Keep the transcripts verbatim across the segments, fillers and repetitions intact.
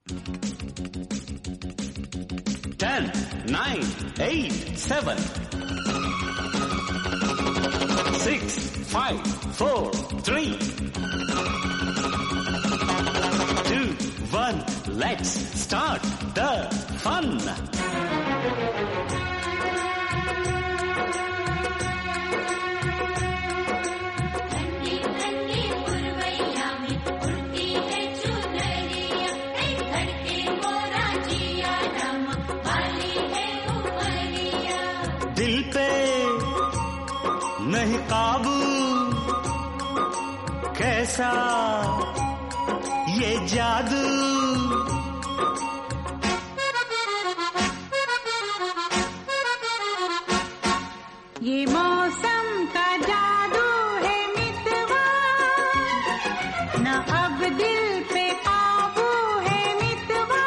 Ten, nine, eight, seven, six, five, four, three, two, one. Let's start the fun. दिल पे नहीं काबू, कैसा ये जादू। ये मौसम का जादू है मितवा, न अब दिल पे काबू है मितवा।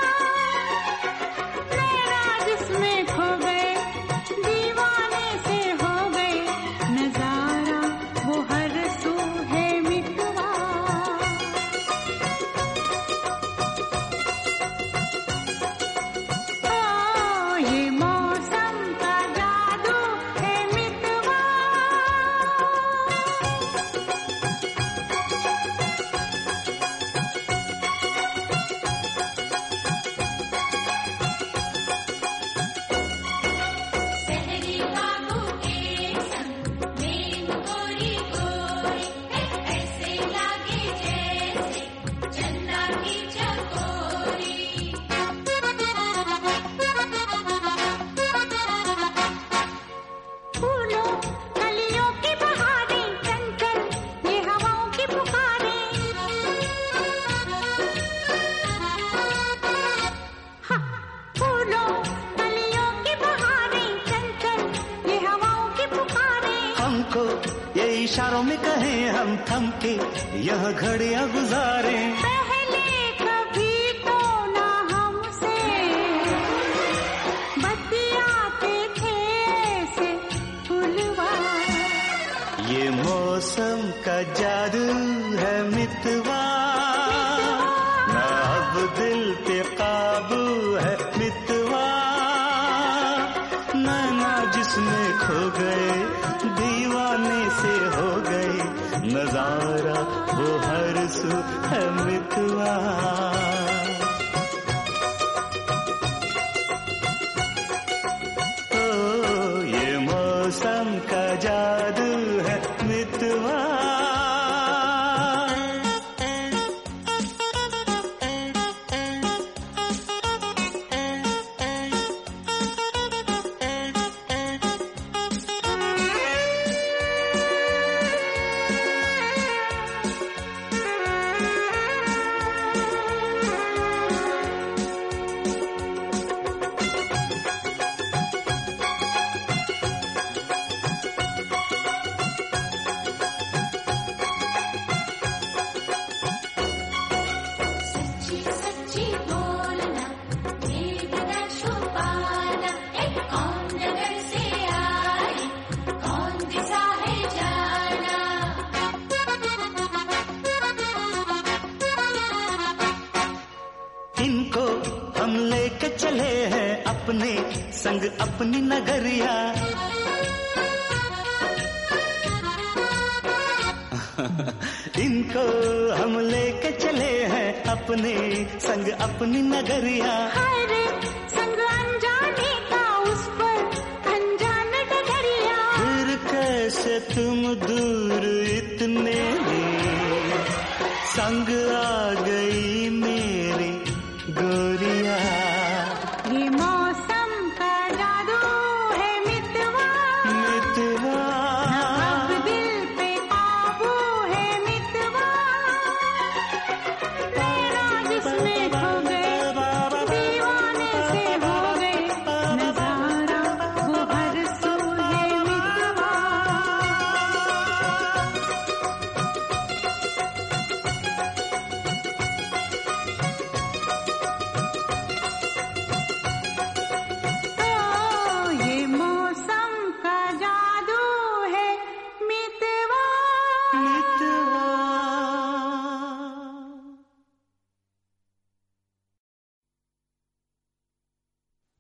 नैना जिसमें खो गए, दीवाने से हो गए, नजारा वो हर सू है मितवा। ओ ये मौसम का जादू है मितवा। सहरी बाबू के संग में गोरी गोरी ऐसे लागे जैसे चंदा की चकोरी। फूलों कलियों की बहारें चंचल ये हवाओं की पुकारें। हाँ, फूलों कलियों की बहारें चंचल ये हवाओं की पुकारें। हमको ये इशारों में कहें हम थम के यह घड़ियां गुजारें। पहले कभी तो ना हमसे बतियाते थे ऐसे फूलवा। ये मौसम का जादू है मितवा, ना अब दिल पे काबू है मितवा। नैना जिसमें खो गए, दीवाने से हो गए, नजारा वो हर सू है मितवा। ओ ये मौसम का जादू है मितवा। सच्ची सच्ची बोलना भेद न छुपाना, एक कौन नगर से आए कौन दिशा है जाना। इनको हम लेके चले हैं अपने संग अपनी नगरिया। इनको हम लेके चले हैं अपने संग अपनी नगरिया। हर संग अनजाने का उस पर अनजान डगरिया। फिर कैसे तुम दूर इतने संग आ गई मेरी गोरिया।